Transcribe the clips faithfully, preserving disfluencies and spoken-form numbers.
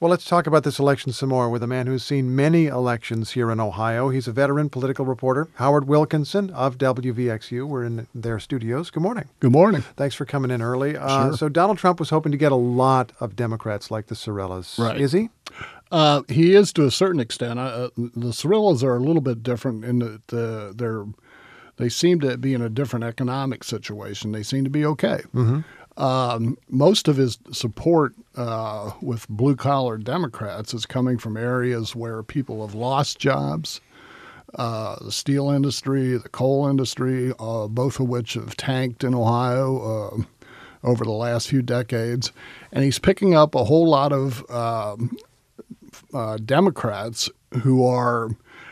Well, let's talk about this election some more with a man who's seen many elections here in Ohio. He's a veteran political reporter, Howard Wilkinson of W V X U. We're in their studios. Good morning. Good morning. Thanks for coming in early. Uh, Sure. So Donald Trump was hoping to get a lot of Democrats like the Cirillas. Right. Is he? Uh, he is to a certain extent. Uh, the Cirillas are a little bit different in that uh, they're they seem to be in a different economic situation. They seem to be okay. Mm-hmm. Um, most of his support uh, with blue-collar Democrats is coming from areas where people have lost jobs, uh, the steel industry, the coal industry, uh, both of which have tanked in Ohio uh, over the last few decades. And he's picking up a whole lot of um, uh, Democrats who are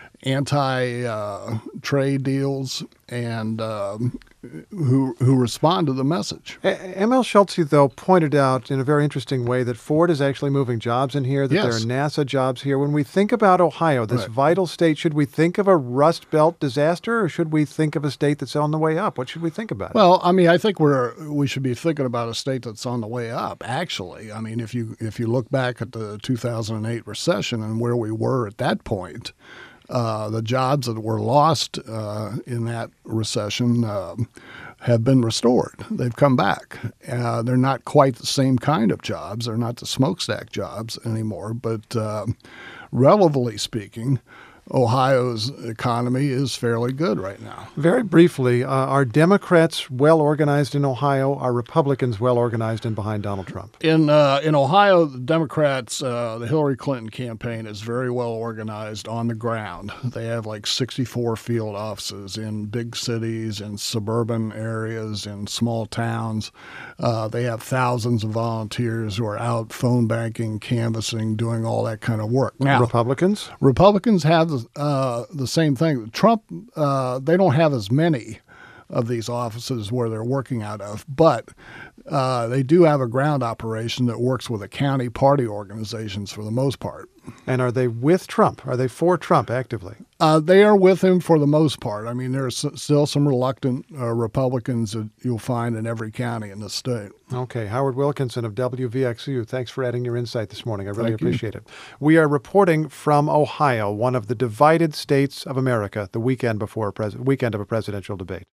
anti-trade uh, deals and um, who who respond to the message. M L Schultz, though, pointed out in a very interesting way that Ford is actually moving jobs in here, that Yes. there are NASA jobs here. When we think about Ohio, this Right. vital state, should we think of a Rust Belt disaster or should we think of a state that's on the way up? What should we think about? Well, I mean, I think we're we should be thinking about a state that's on the way up. Actually, I mean, if you if you look back at the two thousand eight recession and where we were at that point, uh, the jobs that were lost uh, in that recession um, have been restored. They've come back. Uh, they're not quite the same kind of jobs. They're not the smokestack jobs anymore. But uh, relatively speaking, Ohio's economy is fairly good right now. Very briefly, uh, are Democrats well organized in Ohio? Are Republicans well organized and behind Donald Trump? In uh, in Ohio, the Democrats, uh, the Hillary Clinton campaign is very well organized on the ground. They have like sixty-four field offices in big cities, in suburban areas, in small towns. Uh, they have thousands of volunteers who are out phone banking, canvassing, doing all that kind of work. Now, Republicans? Republicans have the, uh, the same thing. Trump, uh, they don't have as many of these offices where they're working out of, but uh, they do have a ground operation that works with the county party organizations for the most part. And are they with Trump? Are they for Trump actively? Uh, they are with him for the most part. I mean, there's still some reluctant uh, Republicans that you'll find in every county in the state. Okay. Howard Wilkinson of W V X U, thanks for adding your insight this morning. I really Thank you. appreciate it. We are reporting from Ohio, one of the divided states of America, the weekend before a pres- weekend of a presidential debate.